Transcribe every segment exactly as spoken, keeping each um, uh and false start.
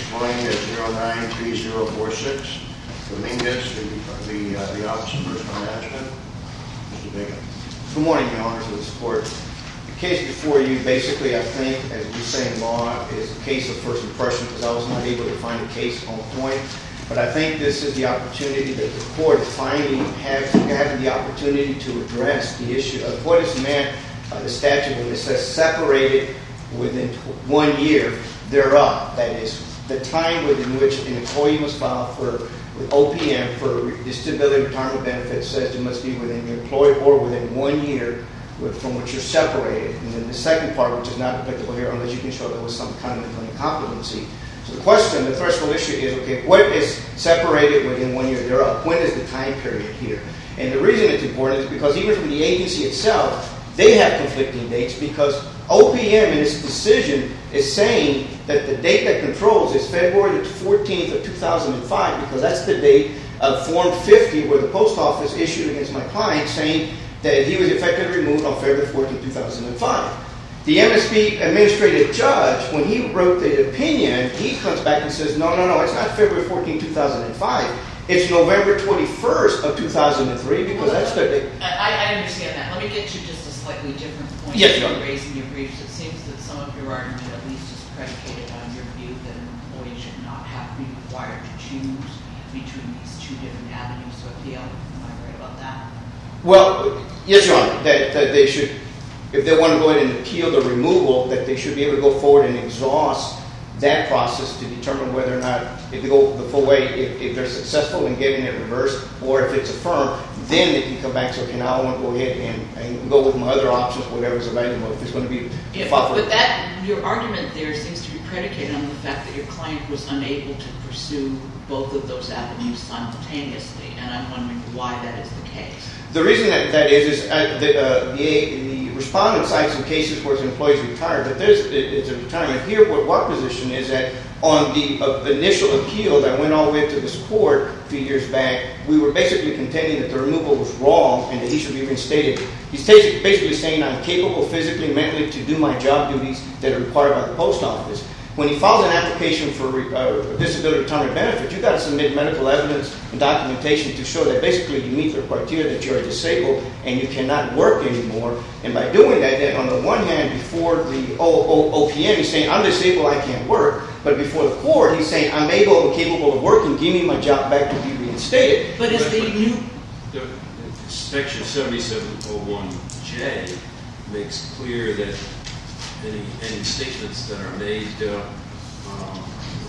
displaying as zero nine three zero four six. Dominguez, the, the, uh, the Office of Personnel Management. Mister Bacon. Good morning, Your Honor, to this court. The case before you, basically, I think, as we say in law, is a case of first impression because I was not able to find a case on point. But I think this is the opportunity that the court finally have having the opportunity to address the issue of what is meant by the statute when it says separated within one year thereof. That is, the time within which an employee must file for with O P M for disability retirement benefits says it must be within your employer or within one year with, from which you're separated. And then the second part, which is not applicable here unless you can show there was some kind of mental incompetency. So the question, the threshold issue is, okay, what is separated within one year thereof? When is the time period here? And the reason it's important is because even from the agency itself, they have conflicting dates because O P M in its decision is saying that the date that controls is February the fourteenth of two thousand five because that's the date of Form fifty where the post office issued against my client saying that he was effectively removed on February fourteenth, two thousand five. The M S P administrative judge, when he wrote the opinion, he comes back and says, no, no, no, it's not February fourteenth, two thousand five. It's November twenty-first of two thousand three because well, that's the date. I, I understand that. Let me get you just a slightly different point. Yes, you're raising your briefs. It seems that some of your argument at least is predicated on your view that an employee should not have to be required to choose between these two different avenues of appeal. Am I right about that? Well, yes, Your Honor, that, that they should, if they want to go ahead and appeal the removal, that they should be able to go forward and exhaust that process to determine whether or not, if they go the full way, if, if they're successful in getting it reversed, or if it's affirmed, then they can come back and say, okay, now I want to go ahead and, and go with my other options, whatever's available, if it's going to be... Yeah, but, but that, your argument there seems to be predicated on the fact that your client was unable to pursue both of those avenues simultaneously, and I'm wondering why that is the case. The reason that that is, is uh, the, uh, the, the respondent cites some cases where his employees retired, but there's it's a retirement. Here, what our position is that on the uh, initial appeal that went all the way to this court a few years back, we were basically contending that the removal was wrong and that he should be reinstated. He's basically saying I'm capable physically, mentally to do my job duties that are required by the post office. When he files an application for uh, disability retirement benefit, you've got to submit medical evidence and documentation to show that basically you meet the criteria that you're disabled and you cannot work anymore. And by doing that, then on the one hand, before the O P M, he's saying, I'm disabled, I can't work. But before the court, he's saying, I'm able and capable of working, give me my job back to be reinstated. But is the new... The, Section seventy-seven oh one J makes clear that Any, any statements that are made uh, um,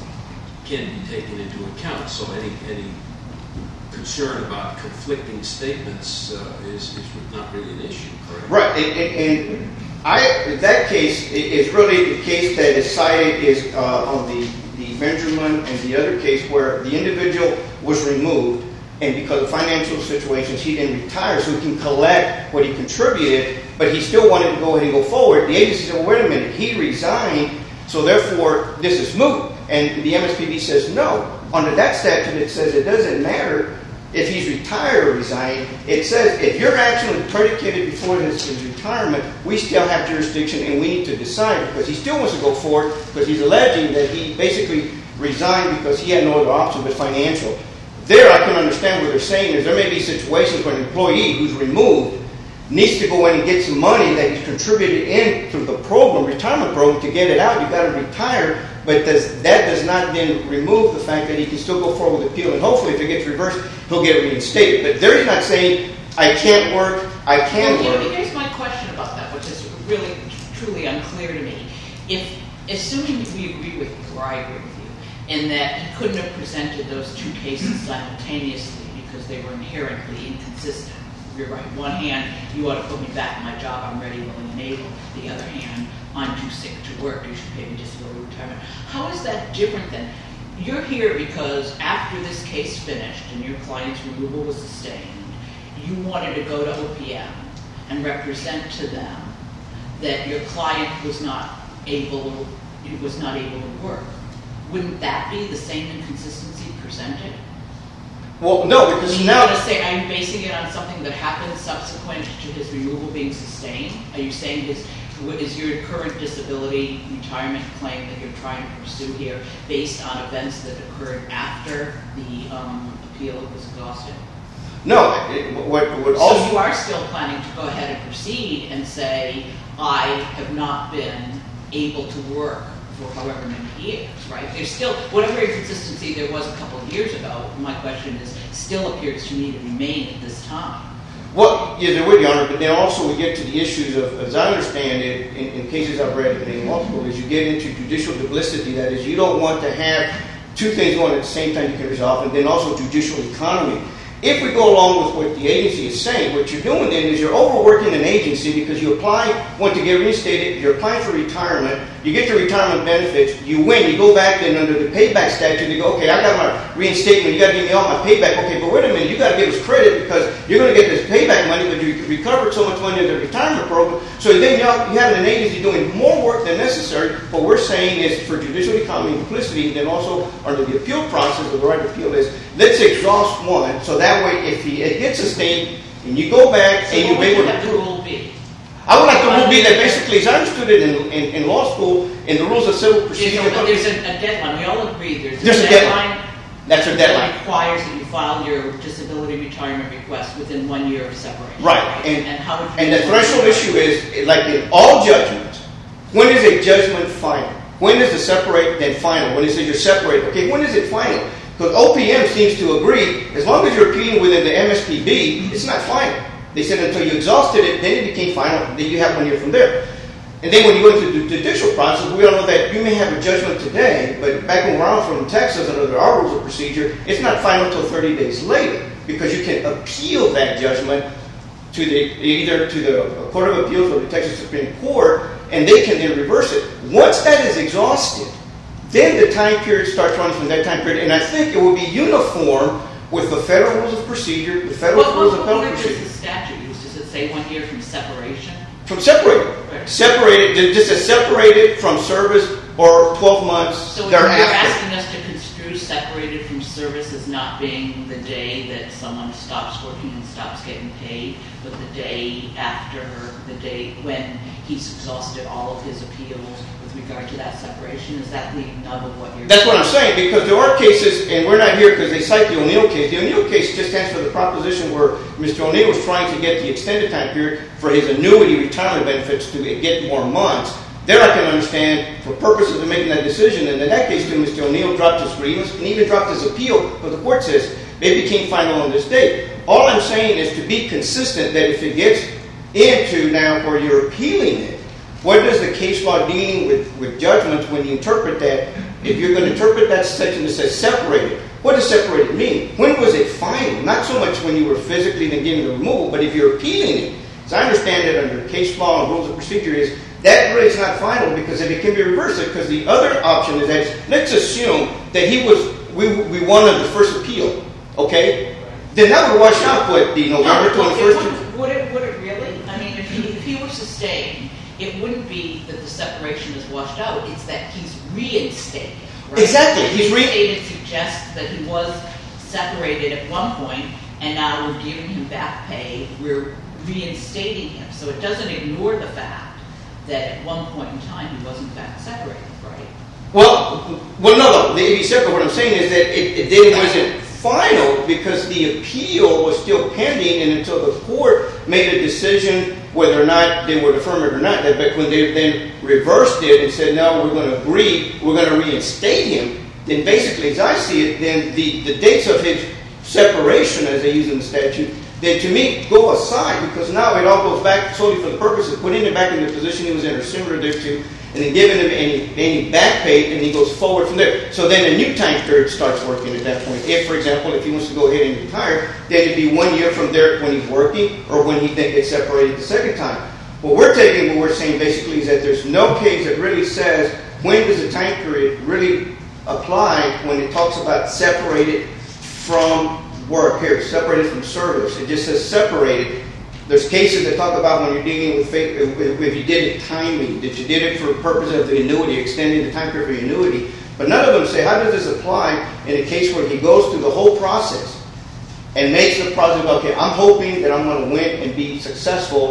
can be taken into account. So any any concern about conflicting statements uh, is, is not really an issue, correct? Right, and, and, and I that case is really the case that is cited is uh, on the, the Benjamin and the other case where the individual was removed, and because of financial situations, he didn't retire, so he can collect what he contributed, but he still wanted to go ahead and go forward. The agency said, well, wait a minute, he resigned, so therefore this is moot. And the M S P B says, no. Under that statute, it says it doesn't matter if he's retired or resigned. It says if you're actually predicated before his, his retirement, we still have jurisdiction and we need to decide because he still wants to go forward because he's alleging that he basically resigned because he had no other option but financial. There, I can understand what they're saying is there may be situations where an employee who's removed needs to go in and get some money that he's contributed in through the program, retirement program, to get it out. You've got to retire, but does, that does not then remove the fact that he can still go forward with the appeal, and hopefully if it gets reversed, he'll get reinstated. But there he's not saying, I can't work, I can well, work. Here's my question about that, which is really, truly unclear to me. If, assuming we agree with you, or I agree with you, in that he couldn't have presented those two cases simultaneously because they were inherently inconsistent. You're right. One hand, you ought to put me back in my job. I'm ready, willing, and able. The other hand, I'm too sick to work. You should pay me disability retirement. How is that different than you're here because after this case finished and your client's removal was sustained, you wanted to go to O P M and represent to them that your client was not able, was not able to work. Wouldn't that be the same inconsistency presented? Well, no, because Are you now... going to say, are you basing it on something that happened subsequent to his removal being sustained? Are you saying his is your current disability retirement claim that you're trying to pursue here based on events that occurred after the um, appeal was exhausted? No, it, what would So also... you are still planning to go ahead and proceed and say, I have not been able to work for however many years, right? There's still, whatever inconsistency there was a couple of years ago, my question is, still appears to me to remain at this time. Well, yeah, there would, Your Honor, but then also we get to the issues of, as I understand it, in, in cases I've read in law school, is you get into judicial duplicity. That is, you don't want to have two things going at the same time you can resolve, and then also judicial economy. If we go along with what the agency is saying, what you're doing then is you're overworking an agency because you apply, want to get reinstated, you're applying for retirement, you get your retirement benefits, you win, you go back then under the payback statute, you go, okay, I got my reinstatement, you got to give me all my payback, okay, but wait a minute, you got to give us credit because you're going to get this payback money, but you recovered so much money in the retirement program, so then you have an agency doing more work than necessary. What we're saying is for judicial economy and duplicity, and then also under the appeal process of the right to appeal is, let's exhaust one, so that way if he, it gets sustained, and you go back So and what you're would able you to have the prove. rule be? I would like the rule be that basically, as I understood it in, in, in law school, in the rules of civil procedure, There's a, there's a, a deadline, we all agree, there's a There's a deadline. that's a That deadline. requires that you file your disability retirement request within one year of separation. Right, and- And how would you? And the threshold issue is, like in all judgments, when is a judgment final? When is the separate then final? When it says you're separated, okay, when is it final? Because O P M seems to agree, as long as you're appealing within the M S P B, it's not final. They said until you exhausted it, then it became final, then you have one year from there. And then when you go into the judicial process, we all know that you may have a judgment today, but back when we're out from Texas under our rules of procedure, it's not final until thirty days later, because you can appeal that judgment to the either to the Court of Appeals or the Texas Supreme Court, and they can then reverse it. Once that is exhausted, then the time period starts running from that time period, and I think it will be uniform with the federal rules of procedure, the federal What, rules what, of what appellate word does procedure. the statute use? Does it say one year from separation? From separated. Right. Separated, just as separated from service or twelve months So you're thereafter. asking us to construe separated from service as not being the day that someone stops working and stops getting paid, but the day after, the day when he's exhausted all of his appeals with regard to that separation? Is that the nub of what you're... That's what I'm saying, because there are cases, and we're not here because they cite the O'Neill case. The O'Neill case just stands for the proposition where Mister O'Neill was trying to get the extended time period for his annuity retirement benefits to get more months. There I can understand, for purposes of making that decision, and in that case, too, Mister O'Neill dropped his grievance and even dropped his appeal, but the court says it became final on this date. All I'm saying is to be consistent that if it gets into now where you're appealing it, what does the case law dealing with, with judgments when you interpret that? If you're going to interpret that section that says separated, what does separated mean? When was it final? Not so much when you were physically then getting the removal, but if you're appealing it, as I understand it under case law and rules of procedure is, that really is not final because if it can be reversed, because the other option is that, let's assume that he was, we, we won on the first appeal, okay? Then that would wash out what the November No, twenty-first... it would, would, it, would it really? I mean, if he, if he were sustained, it wouldn't be that the separation is washed out, it's that he's reinstated. Right? Exactly, he's re- Reinstated suggests that he was separated at one point, and now we're giving him back pay, we're reinstating him. So it doesn't ignore the fact that at one point in time he was in fact separated, right? Well, well, no, no. The A B separate. What I'm saying is that it, it then wasn't final because the appeal was still pending, and until the court made a decision whether or not they would affirm it or not. That, but when they then reversed it and said, "No, we're going to agree, we're going to reinstate him," then basically, as I see it, then the, the dates of his separation, as they use in the statute, then to me go aside because now it all goes back solely for the purpose of putting him back in the position he was in or similar thereto, and then giving him any, any back pay, and he goes forward from there. So then a new time period starts working at that point. If, for example, if he wants to go ahead and retire, then it'd be one year from there when he's working or when he then gets separated the second time. What we're taking, what we're saying basically is that there's no case that really says when does the time period really apply when it talks about separated from work here, separated from service. It just says separated. There's cases that talk about when you're dealing with fake, if you did it timely, that you did it for the purpose of the annuity, extending the time period for the annuity. But none of them say, how does this apply in a case where he goes through the whole process and makes the process, okay, I'm hoping that I'm going to win and be successful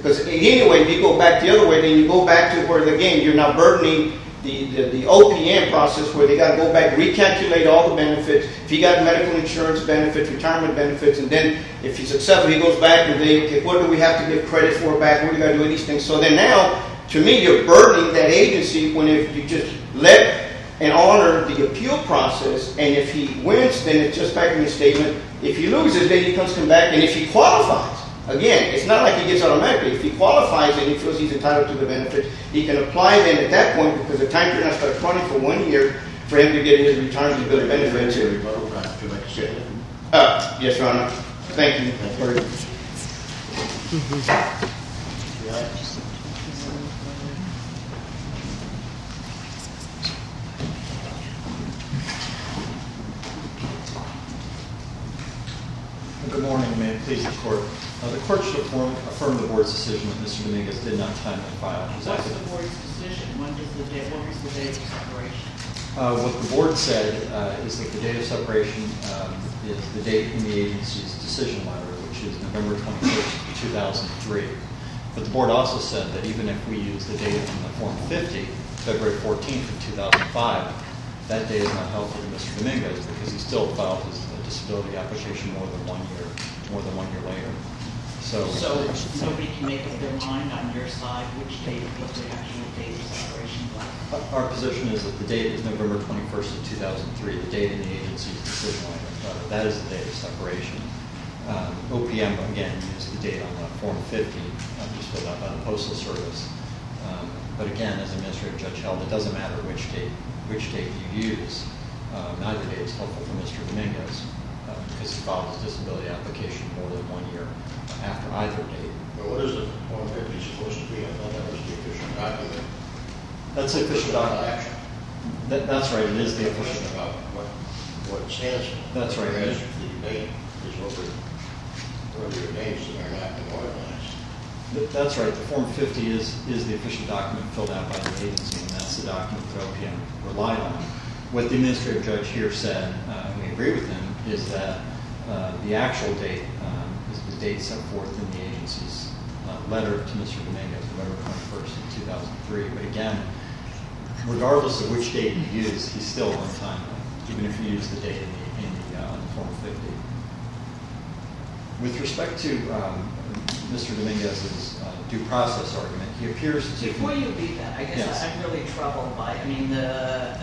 Because anyway, if you go back the other way, then you go back to where, again, you're now burdening the, the, the O P M process where they got to go back, recalculate all the benefits. If he got medical insurance benefits, retirement benefits, and then if he's successful, he goes back and they, okay, what do we have to give credit for back? What do we got to do with these things? So then now, to me, you're burdening that agency when if you just let and honor the appeal process, and if he wins, then it's just back in his statement. If he loses, then he comes come back, and if he qualifies, again, it's not like he gets automatically. If he qualifies and he feels he's entitled to the benefit, he can apply then at that point, because the time period now starts running for one year for him to get his retirement bill benefits. Rebuttal time to make a statement. Uh, yes, Your Honor. Thank you. Thank you. Yeah. Good morning. May it please the Court. Uh, the Court should affirm, affirm the Board's decision that Mister Dominguez did not timely file his What's affidavit. the board's decision? When does the day, what was the date of separation? Uh, what the Board said uh, is that the date of separation um, is the date in the agency's decision letter, which is November twenty-first, two thousand three. But the Board also said that even if we use the date in the Form fifty, February fourteenth of two thousand five, that date is not helpful to Mister Dominguez because he still filed his uh, disability application more than one year, more than one year later. So, So nobody can make up their mind on your side which date was the actual date of separation was? uh, our position is that the date is November twenty-first of two thousand three, the date in the agency's decision letter. Uh, that is the date of separation. Um, O P M, again, used the date on the Form fifty, uh, just filled out by the Postal Service. Um, but again, as Administrative Judge held, it doesn't matter which date which date you use. Uh, neither date is helpful for Mister Dominguez uh, because he filed his disability application more than one year after either date. But what is the Form fifty supposed to be? I thought that was the official document. That's the official document. Action. That, that's right, it is the The question official. about what, what it stands for. That's right. Whereas the date is over earlier dates that are not been organized. Th- That's right. The Form fifty is, is the official document filled out by the agency, and that's the document that O P M relied on. What the administrative judge here said, uh, and we agree with him, is that uh, the actual date um, is the date set forth in the agency's uh, letter to Mister Dominguez, November twenty-first, two thousand three. But again, regardless of which date you use, he's still on time, even if you use the date in the, in the, uh, in the Form fifty. With respect to um, Mister Dominguez's uh, due process argument, he appears to... Before you leave that, I guess Yes. I'm really troubled by, I mean, the,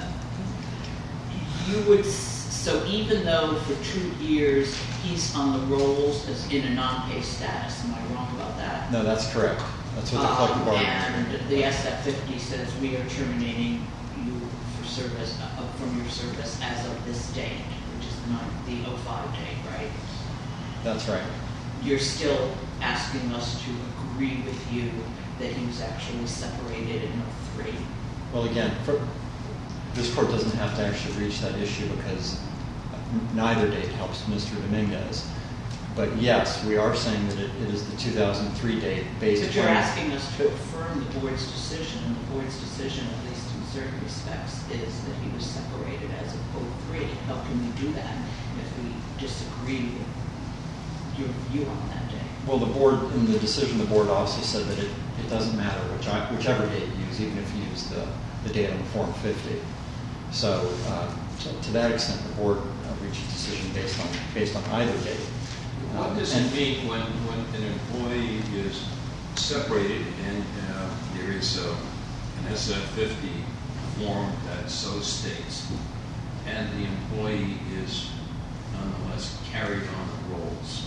you would, s- so even though for two years he's on the rolls as in a non-pay status, am I wrong about that? No, that's correct. That's what the collective Um, bargaining agreement. And the S F fifty says we are terminating you for service, uh, from your service as of this date, which is not the oh five date, right? That's right. You're still asking us to agree with you that he was actually separated in oh three. Well, again, for, this court doesn't have to actually reach that issue because neither date helps Mister Dominguez. But yes, we are saying that it, it is the two thousand three date based But you're on- asking us to affirm the board's decision, and the board's decision, at least in certain respects, is that he was separated as of oh three. How can we do that if we disagree with your view on that day? Well, the board, in the decision, the board also said that it, it doesn't matter which, whichever date you use, even if you use the, the date on the Form fifty. So uh, to, to that extent, the board uh, reached a decision based on, based on either date. What Um, does and- it mean when, when an employee is separated and uh, there is a, an S F fifty form that so states, and the employee is nonetheless carried on the rolls?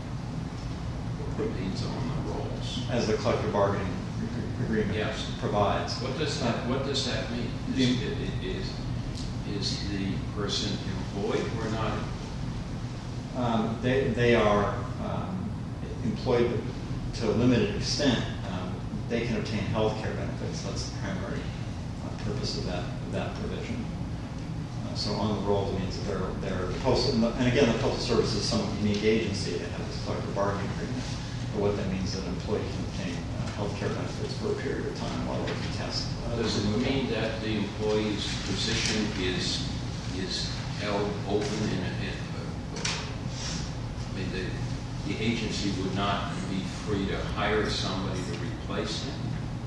What means on the rolls? As the collective bargaining agreement Yes. provides. What does that, what does that mean? Is, is, is the person employed or not? Um, they, they are um, employed to a limited extent. Um, they can obtain health care benefits. That's the primary uh, purpose of that, of that provision. Uh, so on the rolls means that they're, they're the postal, and again, the Postal Service is a somewhat unique agency that has this collective bargaining agreement. But what that means is that an employee can obtain uh, health care benefits for a period of time while they contest. Uh, Does it removal. mean that the employee's position is, is held open in a, in, uh, I mean, the, the agency would not be free to hire somebody to replace him?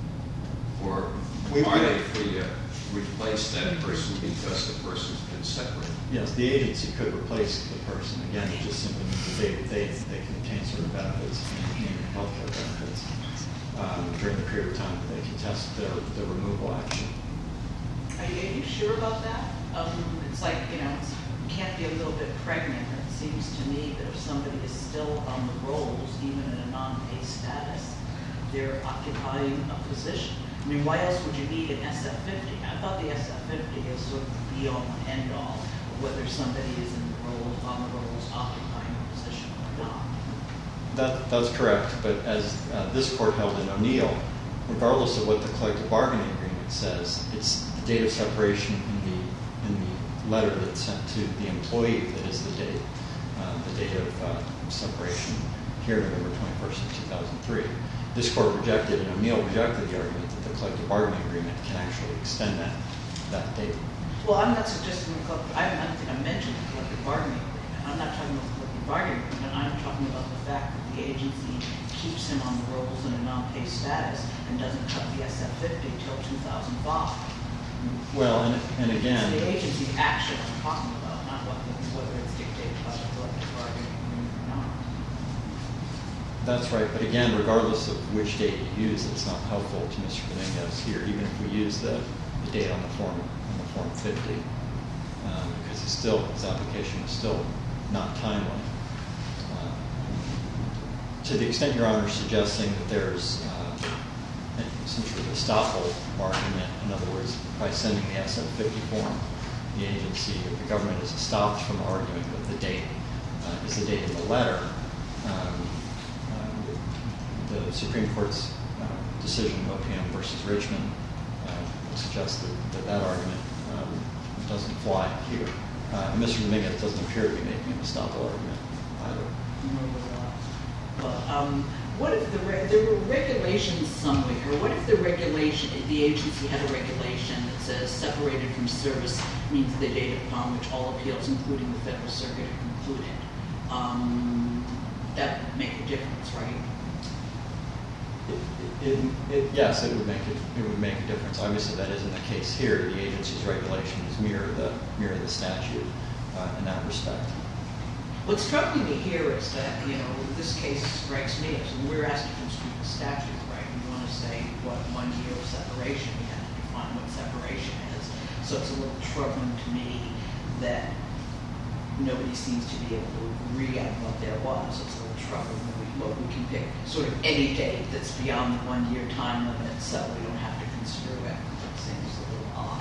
Or We- are they free to replace that person because the person's been separated? Yes, the agency could replace the person. Again, it just simply means that they, they, they can obtain certain benefits, including healthcare benefits, um, during the period of time that they contest their, their removal action. Are you, are you sure about that? Um, it's like, you know, it's, you can't be a little bit pregnant. It seems to me that if somebody is still on the rolls, even in a non-pay status, they're occupying a position. I mean, why else would you need an S F fifty? I thought the S F fifty is sort of the be-all and end-all of whether somebody is in the rolls, on the rolls, occupying a position or not. That, that's correct, but as uh, this court held in O'Neill, regardless of what the collective bargaining agreement says, it's the date of separation in the, in the letter that's sent to the employee that is the date, uh, the date of uh, separation, here November twenty-first of two thousand three. This court rejected, and O'Neill rejected the argument that the collective bargaining agreement can actually extend that, that date. Well, I'm not suggesting, the collective- I don't think I mentioned the collective bargaining agreement. I'm not talking about the collective bargaining agreement. I'm talking about the fact that the agency keeps him on the rolls in a non-pay status and doesn't cut the S F fifty till two thousand five. Well, and, and It's the again, agency's action I'm talking about, not what, the- whether it's dictated by the collective bargaining agreement or not. that's right, but again, regardless of which date you use, it's not helpful to Mister Dominguez here, even if we use the, the date on the form, on the form fifty, um, because it's still, his application is still not timely. Uh, To the extent Your Honor is suggesting that there's uh, essentially a estoppel argument, in other words, by sending the S F fifty form, the agency or the government is stopped from arguing that the date uh, is the date of the letter. Um, uh, the Supreme Court's uh, decision, O P M versus Richmond, uh, suggests that that, that argument um, doesn't fly here. Uh, and Mister Dominguez doesn't appear to be making an estoppel argument either. But um, what if the re- there were regulations somewhere, or what if the regulation, the agency had a regulation that says separated from service means the date upon which all appeals, including the Federal Circuit, are concluded? Um, that would make a difference, right? It, it, it, yes, it would make it. It would make a difference. Obviously, that isn't the case here. The agency's regulations mirror the mirror the statute uh, in that respect. What's troubling me here is that, you know, this case strikes me as we're asked to construe the statute, right? We want to say what one year of separation, we have to define what separation is. So it's a little troubling to me that nobody seems to be able to agree on what there was. It's a little troubling that we, well, we can pick sort of any date that's beyond the one-year time limit, so we don't have to construe it. It seems a little odd.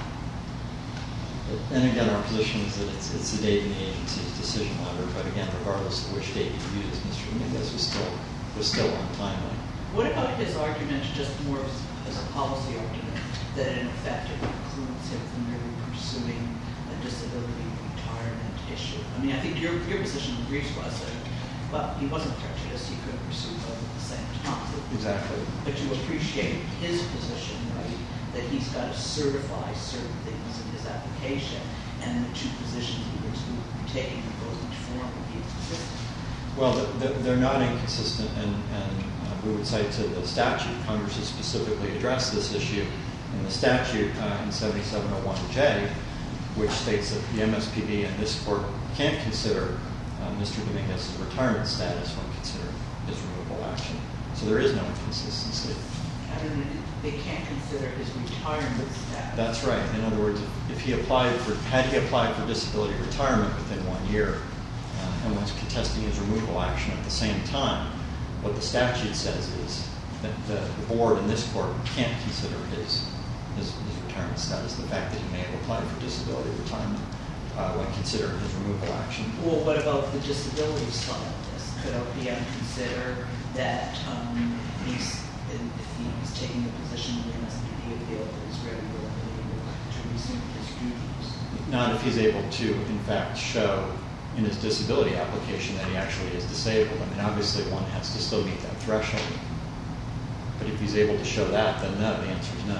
And again, our position is that it's, it's the date in the agency's decision letter. But again, regardless of which date you use, Mister Dominguez was still was still untimely. What about his argument, just more as, as a policy argument, that in effect it precludes him from really pursuing a disability retirement issue? I mean, I think your your position agrees was that, but he wasn't prejudiced; he could have pursued both at the same time. Exactly. But you appreciate his position, right? That he's got to certify certain things in his application, and the two positions he was taking in both each form would be consistent. Well, the, the, they're not inconsistent, and, and uh, we would cite to the statute. Congress has specifically addressed this issue in the statute uh, in seventy-seven oh one J, which states that the M S P B and this court can't consider uh, Mister Dominguez's retirement status when considering his removal action. So there is no inconsistency. I don't know, they can't consider his retirement status. That's right. In other words, if he applied for, had he applied for disability retirement within one year uh, and was contesting his removal action at the same time, what the statute says is that the, the board in this court can't consider his, his his retirement status, the fact that he may have applied for disability retirement uh, when considering his removal action. Well, what about the disability side of this? Could O P M consider that um, he's, if he's taking a position in the M S P B appeal, that he's ready to resume his duties? Not if he's able to, in fact, show in his disability application that he actually is disabled. I mean, obviously one has to still meet that threshold. But if he's able to show that, then no, the answer is no.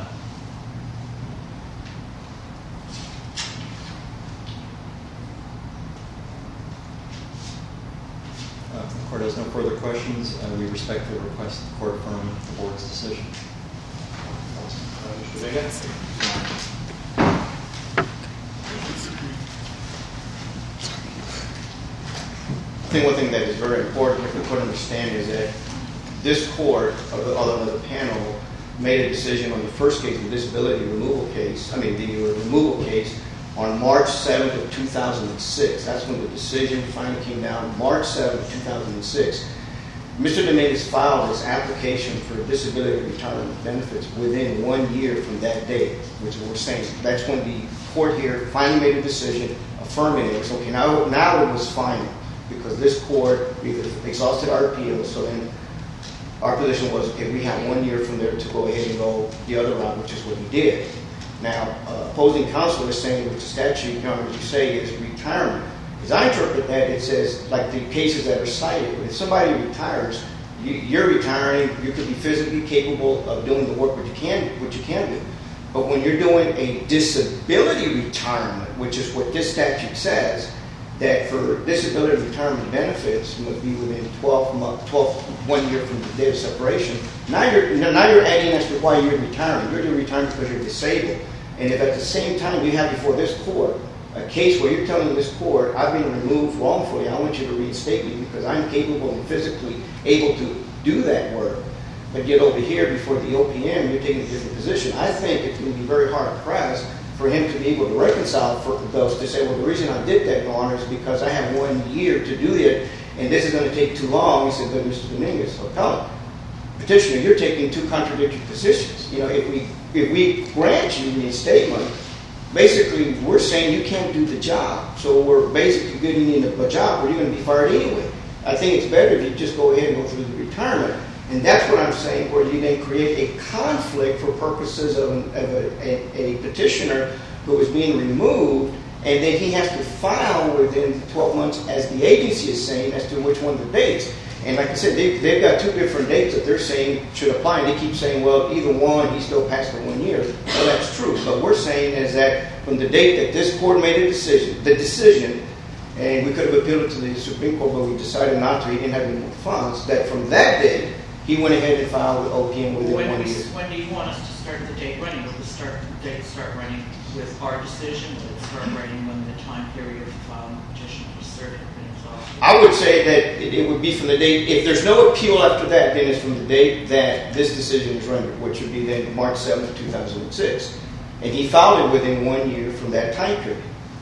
Uh, the court has no further questions, uh, we respectfully request the court affirm the board's decision. Uh, Mister Vega? I think one thing that is very important if the court understand is that this court, although the panel, made a decision on the first case, the disability removal case, I mean the removal case, on March seventh of two thousand six. That's when the decision finally came down, March seventh, two thousand six. Mister Dominguez filed his application for disability retirement benefits within one year from that date, which is what we're saying. That's when the court here finally made a decision affirming it. So, okay, now, now it was final because this court exhausted our appeal, so then our position was, okay, we have one year from there to go ahead and go the other route, which is what we did. Now, uh, opposing counsel is saying that the statute, Your Honor, as you say, is retirement. As I interpret that, it says, like the cases that are cited, if somebody retires, you, you're retiring, you could be physically capable of doing the work what you can, what you can do. But when you're doing a disability retirement, which is what this statute says, that for disability retirement benefits must be within twelve months, twelve, one year from the date of separation. Now you're now you're adding as to why you're retiring. You're retiring because you're disabled. And if at the same time you have before this court a case where you're telling this court, I've been removed wrongfully, I want you to reinstate me because I'm capable and physically able to do that work. But yet over here before the O P M, you're taking a different position. I think it's going to be very hard pressed for him to be able to reconcile for those to say, well, the reason I did that, Your Honor, is because I have one year to do it, and this is going to take too long. He said, but Mister Dominguez, appellant, petitioner, you're taking two contradictory positions. You know, if we if we grant you reinstatement, basically we're saying you can't do the job. So we're basically getting in a job where you're going to be fired anyway. I think it's better if you just go ahead and go through the retirement. And that's what I'm saying, where you then create a conflict for purposes of, an, of a, a, a petitioner who is being removed, and then he has to file within twelve months, as the agency is saying, as to which one of the dates. And like I said, they, they've got two different dates that they're saying should apply, and they keep saying, well, either one, he's still past the one year. Well, that's true. But we're saying is that from the date that this court made a decision, the decision, and we could have appealed it to the Supreme Court, but we decided not to, he didn't have any more funds, that from that date, he went ahead and filed with O P M within When, one we, year. when do you want us to start the date running? Will the start the date start running with our decision? Will it start running when the time period of filing the petition for cert has been exhausted? I would say that it, it would be from the date, if there's no appeal after that, then it's from the date that this decision is rendered, which would be then March seventh, two thousand six. And he filed it within one year from that time period.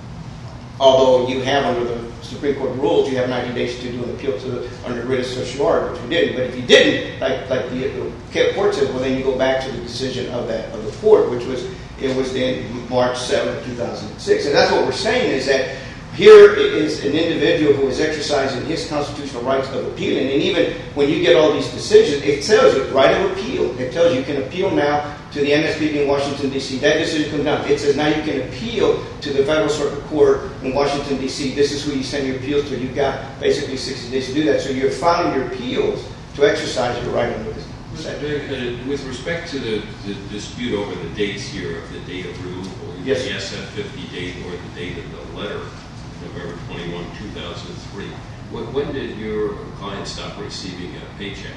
Although you have under the Supreme Court rules, you have ninety days to do an appeal to the, under writ of certiorari, which we didn't. But if you didn't, like like the, the court said, well then you go back to the decision of that of the court, which was it was then March seventh, two thousand six. And that's what we're saying is that here is an individual who is exercising his constitutional rights of appealing. And even when you get all these decisions, it tells you right of appeal. It tells you you can appeal now to the M S P B in Washington, D C. That decision comes down. It says now you can appeal to the Federal Circuit Court in Washington, D C. This is who you send your appeals to. You've got basically sixty days to do that. So you're filing your appeals to exercise your right under this. With respect to the, the dispute over the dates here of the date of removal, yes, the S F fifty date or the date of the letter, November twenty-first, two thousand three, when, when did your client stop receiving a paycheck?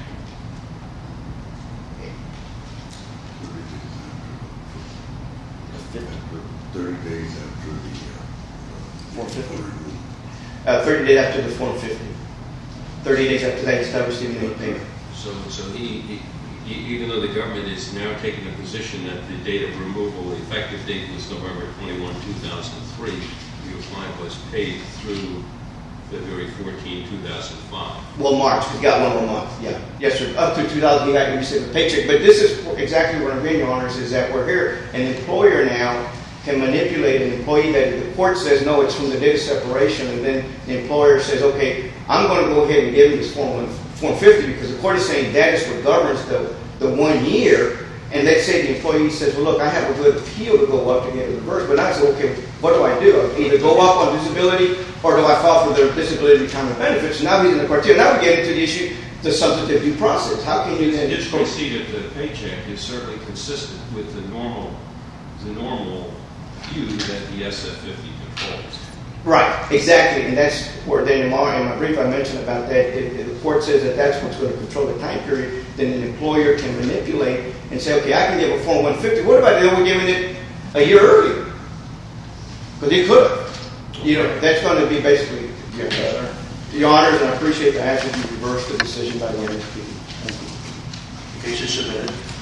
thirty days after the uh, Form fifty. removal. Uh, thirty days after the Form fifty. thirty days after that, he stopped receiving any payment. So, so he, he, he, even though the government is now taking a position that the date of removal, the effective date was November twenty-first, two thousand three, your client was paid through February fourteenth, two thousand five. Well, March. He's got one more month. Yeah. Yes, sir. Up to two thousand, he got to receive a paycheck. But this is exactly what I'm getting, Your Honors, is that we're here. An employer now can manipulate an employee that the court says, no, it's from the date of separation, and then the employer says, okay, I'm going to go ahead and give him this Form, form fifty because the court is saying that is what governs the, the one year. And let's say the employee says, well, look, I have a good appeal to go up to get a reverse, but I say, okay, what do I do? I either go up on disability or do I file for their disability retirement benefits? Now he's in the criteria. Now we get into the issue, the substantive due process. How can you then... His receipt of the paycheck is certainly consistent with the normal, the normal view that the S F fifty controls. Right. Exactly, and that's where then in my, in my brief I mentioned about that. If, if the court says that that's what's going to control the time period, then an employer can manipulate and say, okay, I can give a Form one fifty. What about they were giving it a year earlier? Because they could have. You know, that's going to be basically your, uh, your honors, and I appreciate the ask that you reverse the decision by the M S P B. Case is submitted.